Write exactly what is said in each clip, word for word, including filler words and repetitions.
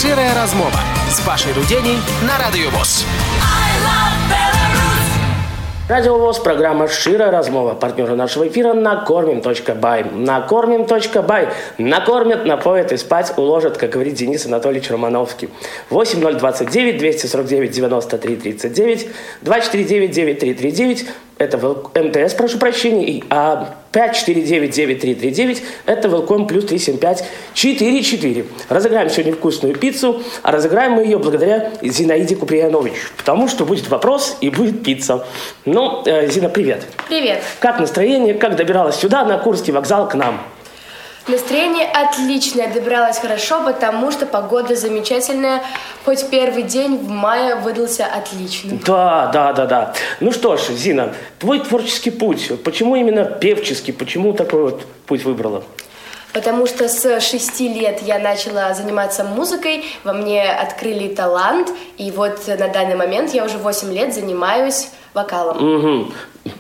«Шчырая размова» с Пашей Руденей на Радио ВОС. Радио ВОС, программа «Шчырая размова». Партнеры нашего эфира накормим точка бай. накормим точка бай. Накормят, напоят и спать уложат, как говорит Денис Анатольевич Романовский. восемь ноль двадцать девять двести сорок девять девяносто три тридцать девять, два четыре девять девять три три девять. Это МТС, прошу прощения. А пять четыре девять девять три три девять это Велком плюс три семь пять четыре четыре. Разыграем сегодня вкусную пиццу, а разыграем мы ее благодаря Зинаиде Куприянович. Потому что будет вопрос и будет пицца. Ну, э, Зина, привет. Привет. Как настроение? Как добиралась сюда, на Курский вокзал, к нам? Настроение отличное, добиралась хорошо, потому что погода замечательная. Хоть первый день в мае выдался отличным. Да, да, да, да. Ну что ж, Зина, твой творческий путь, почему именно певческий, почему такой вот путь выбрала? Потому что с шести лет я начала заниматься музыкой, во мне открыли талант, и вот на данный момент я уже восемь лет занимаюсь вокалом. Угу.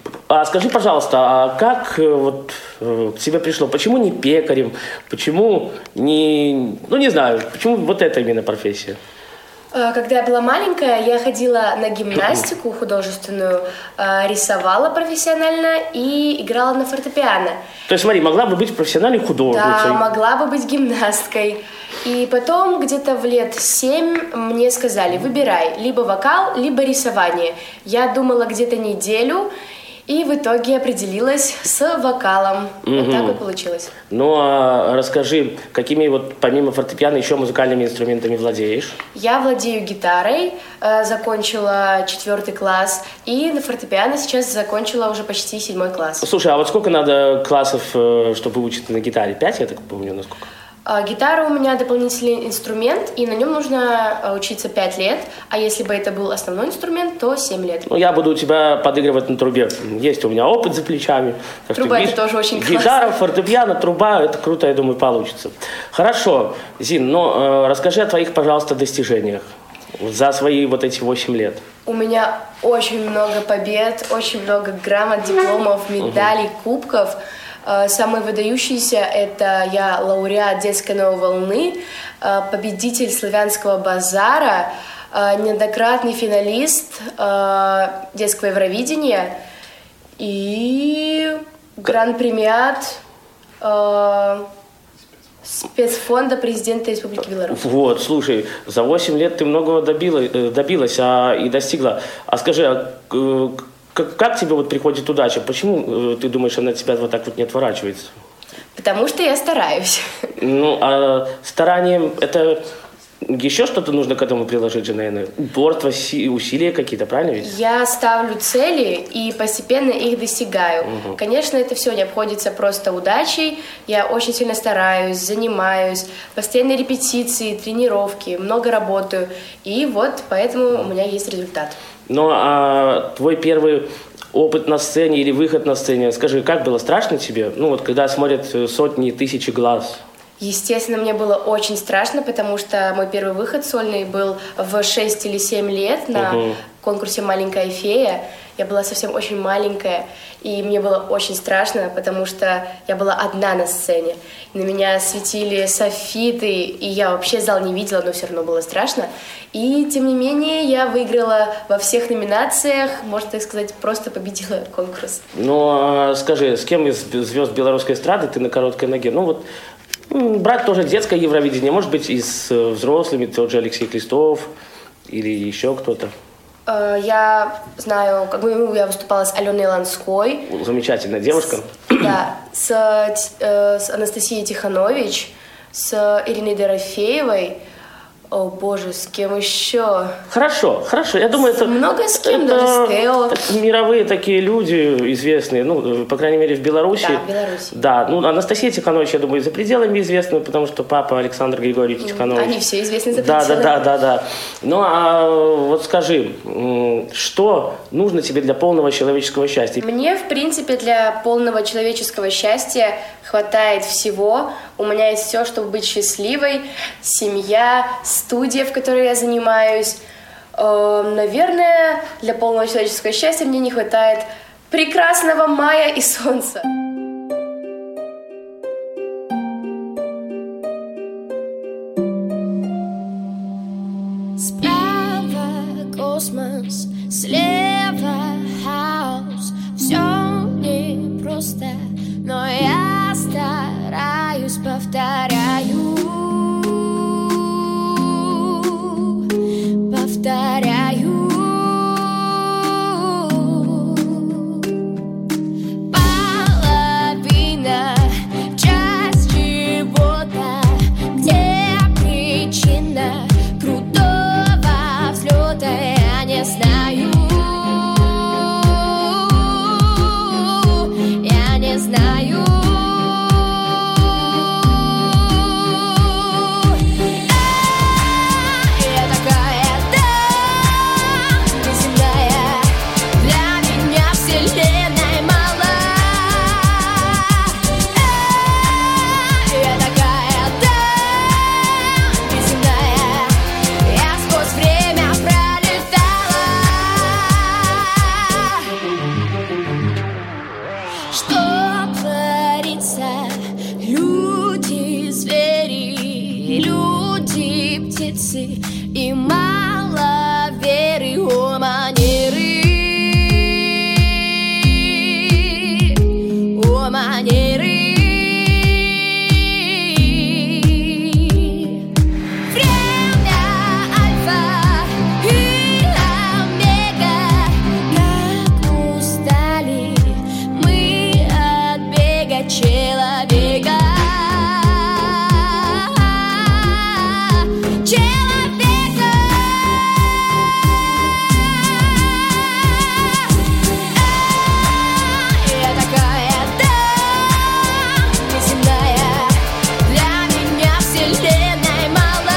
А скажи, пожалуйста, а как вот к тебе пришло? Почему не пекарем? Почему не... Ну, не знаю, почему вот эта именно профессия? Когда я была маленькая, я ходила на гимнастику художественную, рисовала профессионально и играла на фортепиано. То есть, смотри, могла бы быть профессиональной художницей. Да, могла бы быть гимнасткой. И потом где-то в лет семь мне сказали: выбирай, либо вокал, либо рисование. Я думала где-то неделю, и в итоге определилась с вокалом. Угу. Вот так вот получилось. Ну, а расскажи, какими вот помимо фортепиано еще музыкальными инструментами владеешь? Я владею гитарой, э, закончила четвертый класс, и на фортепиано сейчас закончила уже почти седьмой класс. Слушай, а вот сколько надо классов, чтобы учиться на гитаре? Пять, я так помню, насколько? Гитара у меня дополнительный инструмент, и на нем нужно учиться пять лет, а если бы это был основной инструмент, то семь лет. Ну, я буду у тебя подыгрывать на трубе. Есть у меня опыт за плечами. Труба — это тоже очень классно. Гитара, фортепиано, труба, это круто, я думаю, получится. Хорошо, Зин, ну, э, расскажи о твоих, пожалуйста, достижениях за свои вот эти восемь лет. У меня очень много побед, очень много грамот, дипломов, медалей, угу. кубков. Самые выдающиеся — это я лауреат детской новой волны, победитель славянского базара, неоднократный финалист детского Евровидения и гран-премиат спецфонда президента Республики Беларусь. Вот, слушай, за восемь лет ты многого добилась, добилась а, и достигла. А скажи, а, Как, как тебе вот приходит удача? Почему э, ты думаешь, она от тебя вот так вот не отворачивается? Потому что я стараюсь. Ну, а старанием это еще что-то нужно к этому приложить же, наверное? Упорство, усилия какие-то, правильно ведь? Я ставлю цели и постепенно их достигаю. Угу. Конечно, это все не обходится просто удачей. Я очень сильно стараюсь, занимаюсь, постоянные репетиции, тренировки, много работаю. И вот поэтому у меня есть результат. Ну, а твой первый опыт на сцене или выход на сцене, скажи, как было, страшно тебе? Ну, вот когда смотрят сотни, тысячи глаз. Естественно, мне было очень страшно, потому что мой первый выход сольный был в шесть или семь лет на угу. конкурсе «Маленькая фея». Я была совсем очень маленькая, и мне было очень страшно, потому что я была одна на сцене. На меня светили софиты, и я вообще зал не видела, но все равно было страшно. И, тем не менее, я выиграла во всех номинациях, можно так сказать, просто победила конкурс. Ну, а скажи, с кем из звезд белорусской эстрады ты на короткой ноге? Ну, вот брать тоже детское Евровидение, может быть, и с взрослыми, тот же Алексей Клистов или еще кто-то. Я знаю, как бы я выступала с Аленой Ланской. Замечательная девушка. С, да, с, с Анастасией Тиханович, с Ириной Дорофеевой. О боже, с кем еще? Хорошо, хорошо. Я думаю, это... Много с кем, это, даже с Тео. Это мировые такие люди известные, ну, по крайней мере, в Беларуси. Да, в Беларуси. Да, ну, Анастасия Тиханович, я думаю, за пределами известна, потому что папа Александр Григорьевич Тиханович. Они все известны за да, пределами. Да, да, да, да. Ну, а вот скажи, что нужно тебе для полного человеческого счастья? Мне, в принципе, для полного человеческого счастья хватает всего. У меня есть все, чтобы быть счастливой. Семья, студия, в которой я занимаюсь. Наверное, для полного человеческого счастья мне не хватает прекрасного мая и солнца. что творится. Люди, звери, люди, птицы и мало веры, о, манеры, о, манеры. Человека, человека, я такая, да, неземная, для меня вселенной мала.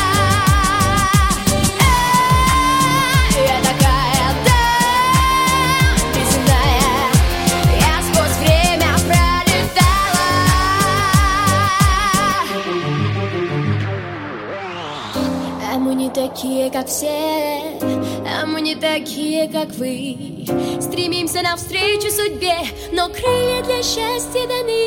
Я такая, да, неземная, я сквозь время пролетала. А мы не такие, как все, а мы не такие, как вы. Стремимся навстречу судьбе, но крылья для счастья даны.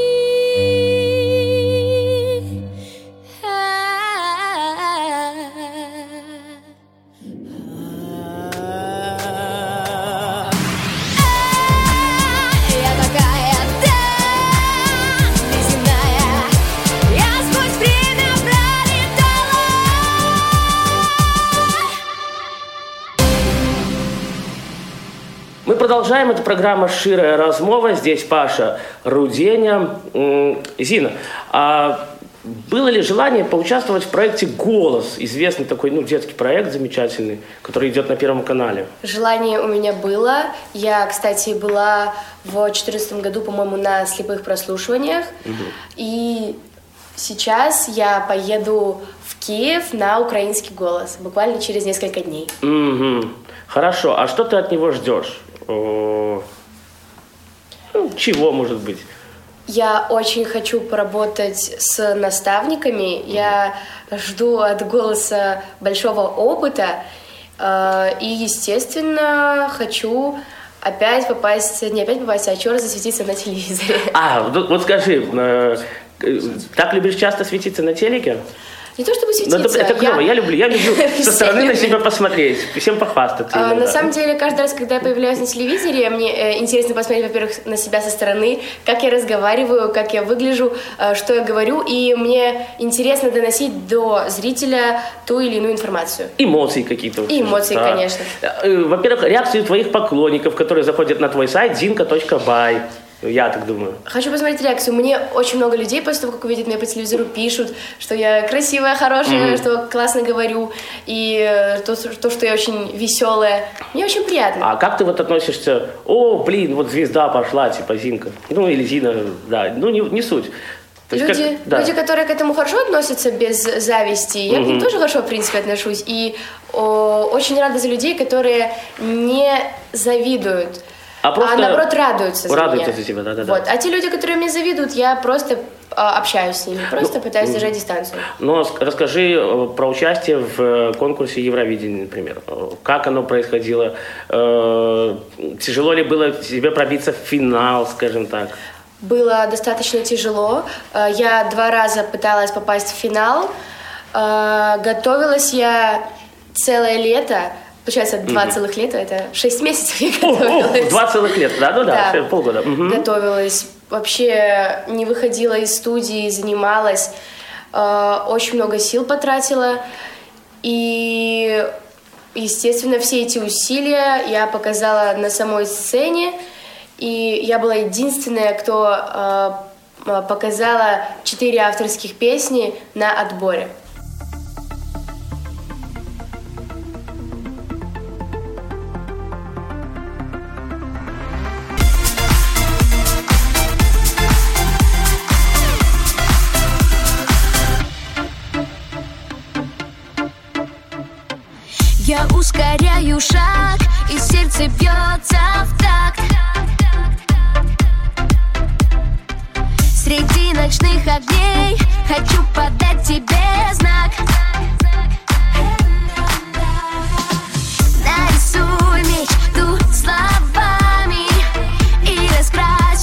Я такая, да, неземная, я сквозь время пролетала. Мы продолжаем. Это программа «Шчира размова». Здесь Паша Руденя. М, Зина, а было ли желание поучаствовать в проекте «Голос»? Известный такой, ну, детский проект замечательный, который идет на Первом канале. Желание у меня было. Я, кстати, была в две тысячи четырнадцатом году, по-моему, на слепых прослушиваниях. И сейчас я поеду в Киев на украинский «Голос» буквально через несколько дней. Мгм. Хорошо. А что ты от него ждешь? О, ну, чего, может быть? Я очень хочу поработать с наставниками. Я жду от «Голоса» большого опыта. Э, И, естественно, хочу опять попасть, не опять попасть, а еще раз засветиться на телевизоре. А, вот, вот скажи, э, э, так любишь часто светиться на телеке? Не то чтобы Ну, светиться. это, это клево, я, люблю, я люблю со стороны на Все себя посмотреть, всем похвастаться. А, иногда. На самом деле, каждый раз, когда я появляюсь на телевизоре, мне э, интересно посмотреть, во-первых, на себя со стороны, как я разговариваю, как я выгляжу, э, что я говорю, и мне интересно доносить до зрителя ту или иную информацию. Эмоции какие-то. И эмоции, Да. конечно. Э, Во-первых, реакции твоих поклонников, которые заходят на твой сайт зинка точка бай. Я так думаю. Хочу посмотреть реакцию. Мне очень много людей после того, как увидят меня по телевизору, пишут, что я красивая, хорошая, mm-hmm. что классно говорю, и э, то, то, что я очень веселая. Мне очень приятно. А как ты вот относишься? О, блин, вот звезда пошла, типа Зинка. Ну, или Зина, да. Ну, не, не суть. То есть Люди, как, да. люди, которые к этому хорошо относятся, без зависти, я mm-hmm. к ним тоже хорошо, в принципе, отношусь. И о, очень рада за людей, которые не завидуют, а, просто а наоборот радуются за радуются меня. за тебя, да-да-да. Вот. А те люди, которые мне завидуют, я просто а, общаюсь с ними, просто ну, пытаюсь держать дистанцию. Ну, расскажи про участие в конкурсе Евровидения, например. Как оно происходило? Тяжело ли было тебе пробиться в финал, скажем так? Было достаточно тяжело. Я два раза пыталась попасть в финал. Готовилась я целое лето. Получается, два mm-hmm. целых лета, это шесть месяцев я готовилась. Два целых лета, да, ну да, да. полгода. Mm-hmm. Готовилась. Вообще не выходила из студии, занималась. Очень много сил потратила. И, естественно, все эти усилия я показала на самой сцене. И я была единственная, кто показала четыре авторских песни на отборе. Я ускоряю шаг, и сердце бьется в такт. Среди ночных огней хочу подать тебе знак. Нарисуй мечту словами и раскрась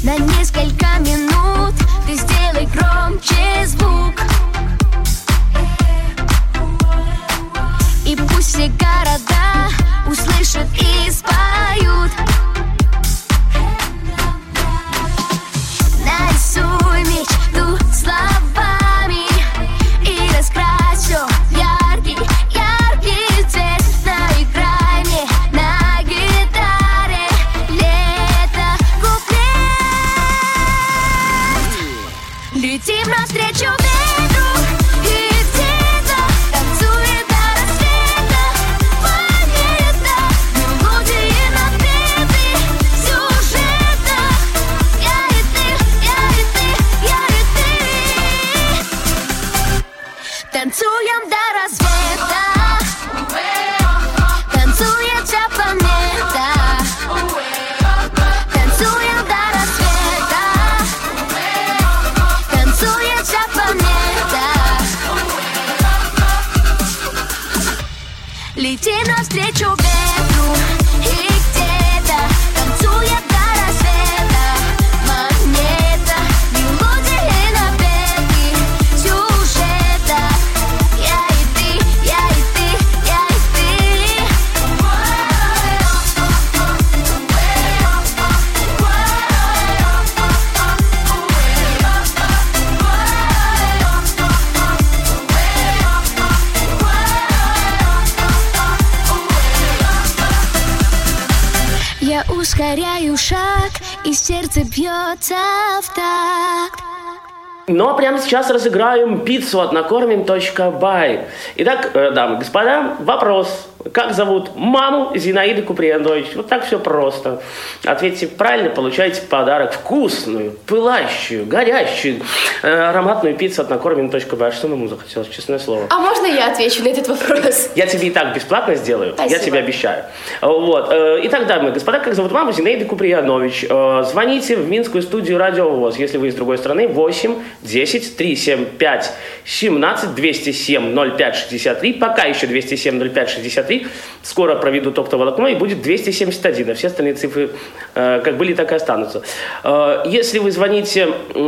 на несколько минут. Ты сделай громче звук, и пусть все города услышат и споют. Нарисуй мечту словами и раскрась все яркий, яркий цвет. Наиграй мне на гитаре лето, куплет. Летим навстречу ветру, и где-то танцует до рассвета планета. Мелодии, напевы, сюжета. Я и ты, я и ты, я и ты. Танцуем до рассвета, танцует вся планета. Танцуем до рассвета, танцует вся планета. Летим навстречу ветру, и где-то танцует до рассвета планета. Мелодии, напевы, сюжета. Я и ты, я и ты, я и ты. Я ускоряю шаг, и сердце бьется в такт. Ну а прямо сейчас разыграем пиццу от накормим точка бай. Итак, э, дамы и господа, вопрос. Как зовут маму Зинаиды Куприянович? Вот так все просто. Ответьте правильно, получаете подарок. Вкусную, пылающую, горящую, э, ароматную пиццу от накормим точка бай. Что нам захотелось, честное слово. А можно я отвечу на этот вопрос? Я тебе и так бесплатно сделаю. Спасибо. Я тебе обещаю. Вот. Итак, дамы и господа, как зовут маму Зинаиды Куприянович? Звоните в Минскую студию Радио ВОС, если вы из другой страны. восемь десять триста семьдесят пять семнадцать двести семь ноль пять шестьдесят три. Пока еще двести семь ноль пять шестьдесят три. Скоро проведут оптоволокно и будет двести семьдесят один. А все остальные цифры как были, так и останутся. Если вы звоните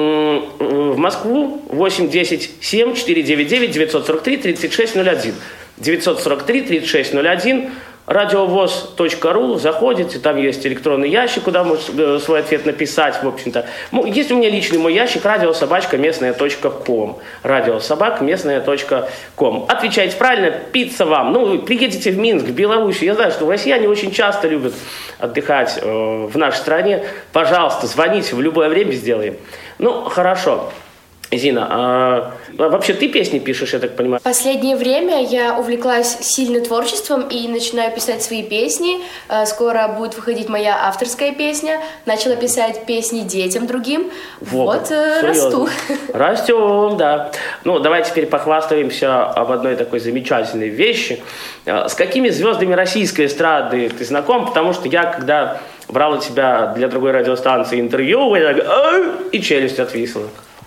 в Москву, восемь десять семь четыреста девяносто девять девятьсот сорок три тридцать шесть ноль один. девятьсот сорок три тридцать шесть ноль один. радиовоз точка ру, заходите, там есть электронный ящик, куда можете свой ответ написать, в общем-то. Есть у меня личный мой ящик, радиособачка местная точка ком. Радиособак местная точка ком. Отвечайте правильно, пицца вам. Ну, вы приедете в Минск, в Белоруссию. Я знаю, что россияне очень часто любят отдыхать э, в нашей стране. Пожалуйста, звоните, в любое время сделаем. Ну, хорошо. Зина, а вообще ты песни пишешь, я так понимаю? В последнее время я увлеклась сильно творчеством и начинаю писать свои песни. Скоро будет выходить моя авторская песня. Начала писать песни детям другим. Вот, вот расту. Растем, да. Ну, давай теперь похвастаемся об одной такой замечательной вещи. С какими звездами российской эстрады ты знаком? Потому что я, когда брал у тебя для другой радиостанции интервью, я так, и челюсть отвисла.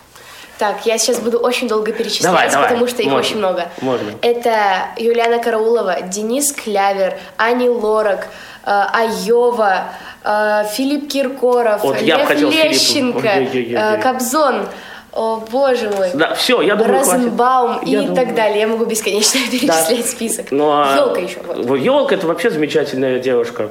Так, я сейчас буду очень долго перечислять, давай, давай. потому что их Можно. очень много. Можно. Это Юлиана Караулова, Денис Клявер, Ани Лорак, э, Айова, э, Филипп Киркоров, вот Лев Лещенко, э, Кобзон. О, боже мой. Да, все, я думаю, Розенбаум хватит. и Я так думаю. далее. Я могу бесконечно перечислять да. список. Ну, а... Елка еще. Вот. Елка — это вообще замечательная девушка.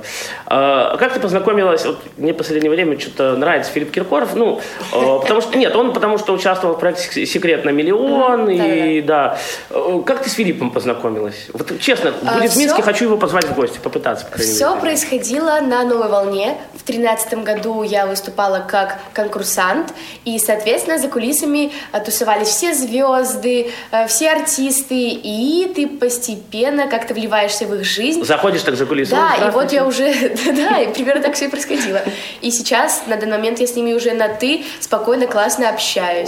А, как ты познакомилась? Вот мне в последнее время что-то нравится Филипп Киркоров. Ну, потому что нет, он потому что участвовал в проекте «Секрет на миллион». И да. Как ты с Филиппом познакомилась? Вот честно, будет в Минске, хочу его позвать в гости, попытаться, по крайней мере. Все происходило на «Новой волне». В тринадцатом году я выступала как конкурсант, и, соответственно, за кулисами тусовались все звезды, все артисты, и ты постепенно как-то вливаешься в их жизнь. Заходишь так за кулисы. Да, и вот я уже, да, и примерно так все и происходило. И сейчас, на данный момент, я с ними уже на «ты», спокойно, классно общаюсь.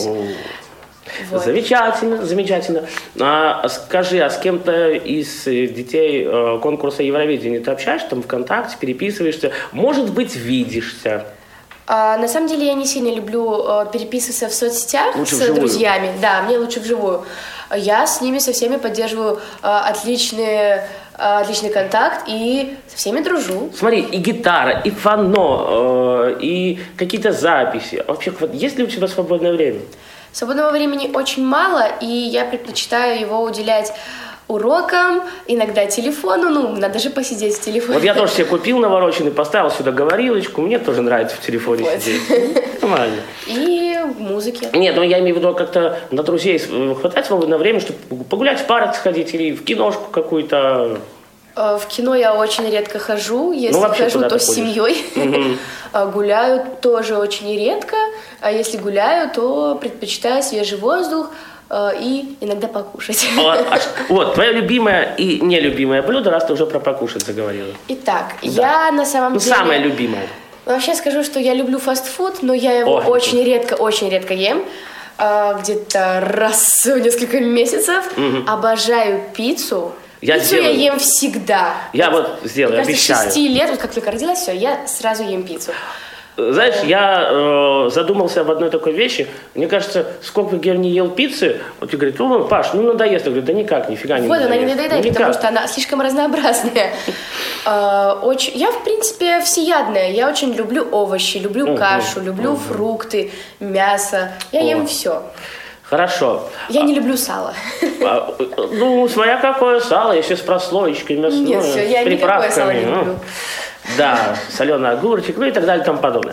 Вот. Замечательно, замечательно. А, скажи, а с кем-то из детей э, конкурса Евровидения ты общаешься там ВКонтакте, переписываешься? Может быть, видишься? А, на самом деле я не сильно люблю э, переписываться в соцсетях лучше с вживую. друзьями. Да, мне лучше вживую. Я с ними со всеми поддерживаю э, отличные отличный контакт и со всеми дружу. Смотри, и гитара, и фано, э, и какие-то записи. Вообще, вот есть ли у тебя свободное время? Свободного времени очень мало, и я предпочитаю его уделять урокам, иногда телефону, ну, надо же посидеть в телефоне. Вот я тоже себе купил навороченный, поставил сюда говорилочку, мне тоже нравится в телефоне вот. Сидеть. Нормально. И музыки. Нет, ну я имею в виду как-то на друзей хватать свободное время, чтобы погулять в парк сходить или в киношку какую-то. В кино я очень редко хожу, если ну, хожу, то с ходишь? семьей. Угу. Гуляю тоже очень редко, а если гуляю, то предпочитаю свежий воздух, и иногда покушать. Вот, вот, твое любимое и нелюбимое блюдо, раз ты уже про покушать заговорила. Итак, да. я на самом ну, деле... самое любимое. Вообще скажу, что я люблю фастфуд, но я его Ой, очень редко, очень редко ем. Где-то раз в несколько месяцев. Угу. Обожаю пиццу. Я пиццу сделаю. Я ем всегда. Я вот сделаю, Мне кажется, обещаю. с шести лет, вот как только родилась, все, я сразу ем пиццу. Знаешь, я э, задумался об одной такой вещи. Мне кажется, сколько я не ел пиццы, вот ты говоришь, ну, Паш, ну надоест. Я говорю, да никак, нифига не вот, надоест. Вот, она не надоедает, ну, потому что она слишком разнообразная. Очень... Я, в принципе, всеядная. Я очень люблю овощи, люблю кашу, люблю фрукты, мясо. Я ем все. Хорошо. Я не люблю сало. А, ну, смотря какое сало, если с прослоечкой мясной, Нет, все, я с приправками. никакое сало не люблю. Ну, да, соленый огурчик, ну и так далее и тому подобное.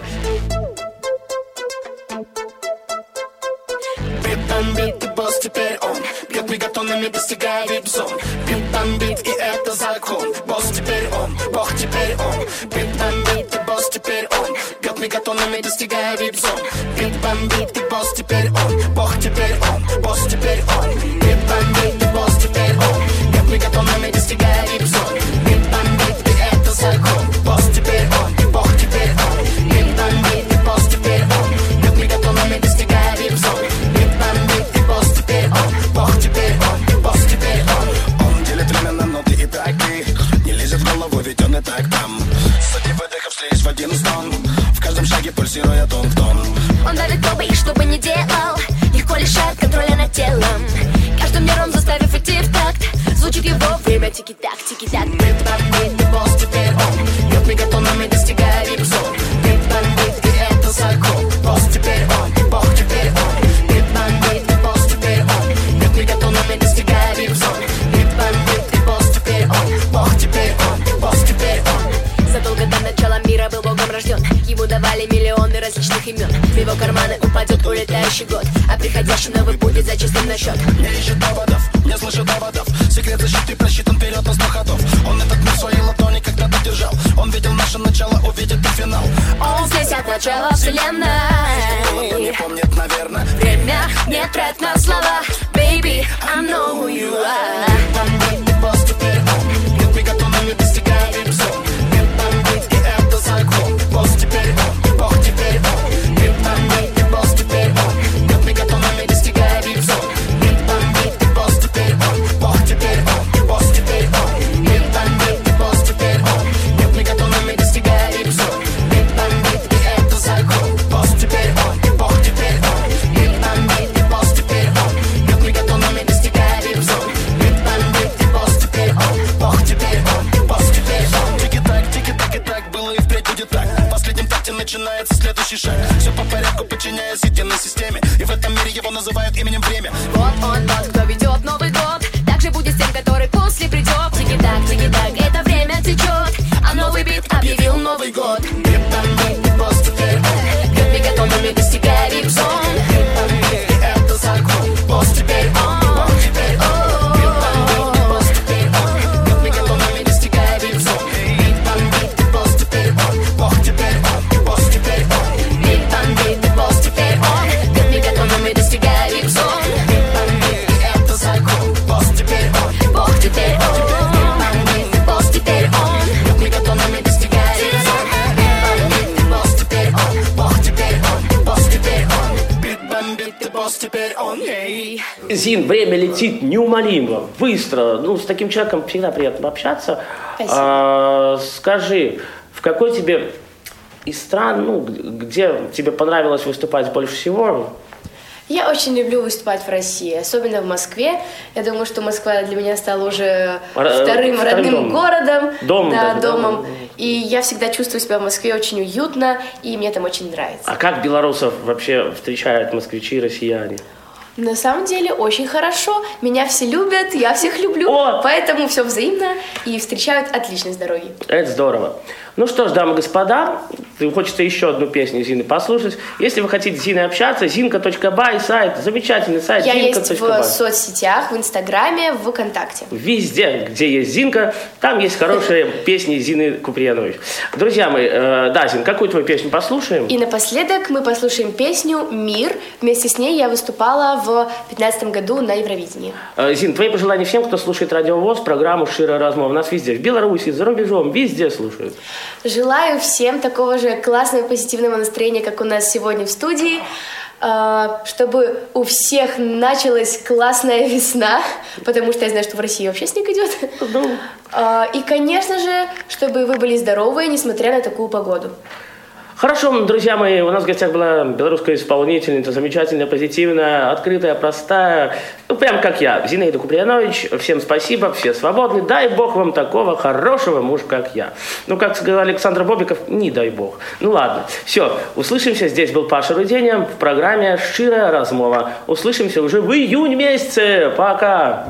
Бит-бомбит, ты босс, теперь он бьет мегатоннами, достигая вип-зон. Бит-бомбит, и это закон. Босс, теперь он, бог, теперь он. Бит-бомбит, ты босс, теперь он бьет мегатоннами, достигая вип-зон. Бит-бомбит, ты босс, теперь он, бог, теперь он. Босс, теперь он. Бит-бомбит, ты босс, теперь он бьет мегатонами, достигая вип-зон. Бит-бомбит, и это закон. Босс, теперь он, бог, теперь он. Бит-бомбит, ты босс, теперь он бьет мегатонами, достигая вип-зон. Бит-бомбит, ты босс, теперь он, бог, теперь он. Босс, теперь он. Он делит время на ноты и такты. Не лезет в голову, ведь он и так там. Сотни выдохов слились в один стон. В каждом шаге пульсируя тон в тон. Он давит пробы, и что бы ни делал, легко лишает контроля над телом. Каждым миром заставив идти в такт, звучит его время тики-так, тики-так. Бит-бомбит, ты босс, теперь он бьет мегатонами, достигая вип-зон. Бит-бомбит, и это закон. Босс, теперь он, бог, теперь он. Бит-бомбит, ты босс, теперь он бьет мегатонами, достигая вип-зон. Бит-бомбит, ты босс, теперь он, бог, теперь он. Босс, теперь он. Задолго до начала мира был богом рожден. Ему давали миллионы различных имен. В его карманы упадет улетающий год, а приходящий новый будет зачислен на счет. Не ищет доводов, не слышит доводов. Секрет защиты просчитан вперед на сто ходов. Он этот мир в своей ладони когда-то держал. Он видел наше начало, увидит и финал. Он здесь от начала вселенной. Было, не помнит, наверное. Время не трать на слова. Baby, I know who you are. Бит-бомбит, ты босс, теперь он бьет мегатонами, достигая вип-зон. Бит-бомбит, и это закон. Босс, теперь он, бог, теперь он. Бит-бомбит, ты босс, теперь он бьет мегатонами, достигая вип-зон. Бит-бомбит, ты босс, теперь он, бог, теперь он. Босс, теперь он. Бит-бомбит, ты босс, теперь он бьет мегатонами, достигая вип-зон. Бит-бомбит, и это закон. Босс, теперь он, бог, теперь он. Бит-бомбит, ты босс, теперь он бьет мегатонами, достигая вип-зон. Бит-бомбит, ты босс, теперь он, бог, теперь он. Босс, теперь он. Тики-так, тики-так, и так было и впредь будет так. В последнем такте начинается следующий шаг. Все по порядку, подчиняясь единой системе. И в этом мире его называют именем время. Вот он тот, кто ведет Новый год. Так же будет с тем, который после придет. Тики-так, тики-так, это время течет. А новый бит объявил Новый год. Бит-бомбит, ты босс, теперь он бьет мегатонами, достигая вип-зон. Бит-бомбит, и это закон. Босс, теперь он, бог, теперь он. Бит-бомбит, ты босс, теперь он бьет мегатонами, достигая вип-зон. Бит-бомбит, ты босс, теперь он, бог, теперь он. Босс, теперь он. Бит-бомбит, ты босс, теперь он бьет мегатонами, достигая вип-зон. Бит-бомбит, и это закон. Босс, теперь он, Бог, теперь он. Бит-бомбит, ты Босс, теперь он. бьет мегатонами, достигая вип-зон. Бит-бомбит, ты босс, теперь он, бог, теперь он. Босс, теперь он. Бит-бомбит, ты босс, теперь он. Эй. Зин, время летит неумолимо, быстро. Ну, с таким человеком всегда приятно общаться. Спасибо. А, скажи, в какой тебе из стран, ну, где тебе понравилось выступать больше всего? Я очень люблю выступать в России, особенно в Москве. Я думаю, что Москва для меня стала уже Р- вторым вторым родным домом. городом, Домом да, даже, домом. да. И я всегда чувствую себя в Москве очень уютно, и мне там очень нравится. А как белорусов вообще встречают москвичи, россияне? На самом деле очень хорошо. Меня все любят, я всех люблю. О! Поэтому все взаимно и встречают отлично с дороги. Это здорово. Ну что ж, дамы и господа, хочется еще одну песню Зины послушать. Если вы хотите с Зиной общаться, зинка точка бай, сайт, замечательный сайт. Я зинка есть точка в бай. соцсетях, в Инстаграме, в ВКонтакте. Везде, где есть Зинка, там есть хорошие песни Зины Куприянович. Друзья мои, э, да, Зин, какую твою песню послушаем? И напоследок мы послушаем песню «Мир». Вместе с ней я выступала в две тысячи пятнадцатом году на Евровидении. Э, Зин, твои пожелания всем, кто слушает Радио ВОС, программу «Шира размова». Нас везде, в Беларуси, за рубежом, везде слушают. Желаю всем такого же классного позитивного настроения, как у нас сегодня в студии, чтобы у всех началась классная весна, потому что я знаю, что в России вообще снег идет. И, конечно же, чтобы вы были здоровы, несмотря на такую погоду. Хорошо, друзья мои, у нас в гостях была белорусская исполнительница, замечательная, позитивная, открытая, простая, ну, прям как я, Зинаида Куприянович. Всем спасибо, все свободны, дай бог вам такого хорошего мужа, как я. Ну, как сказал Александр Бобиков, не дай бог. Ну, ладно, все, услышимся, здесь был Паша Руденя в программе «Шира размова». Услышимся уже в июне месяце, пока!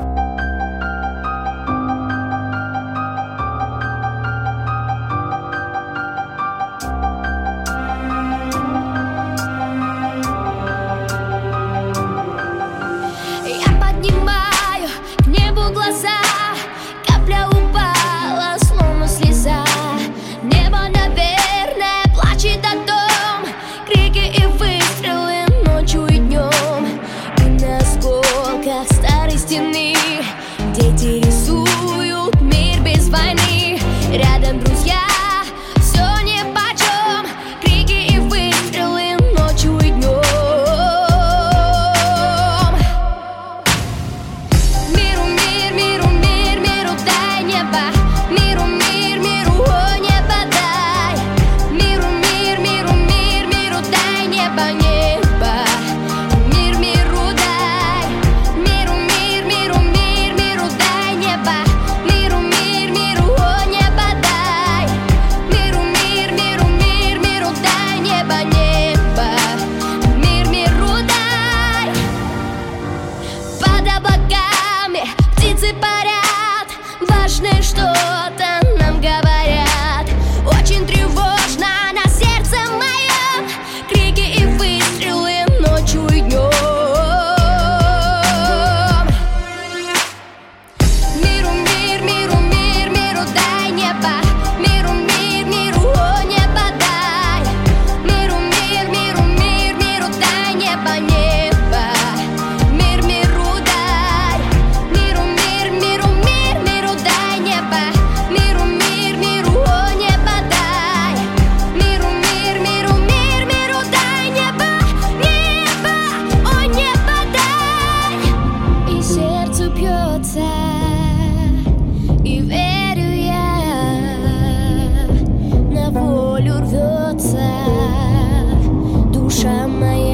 душа моя.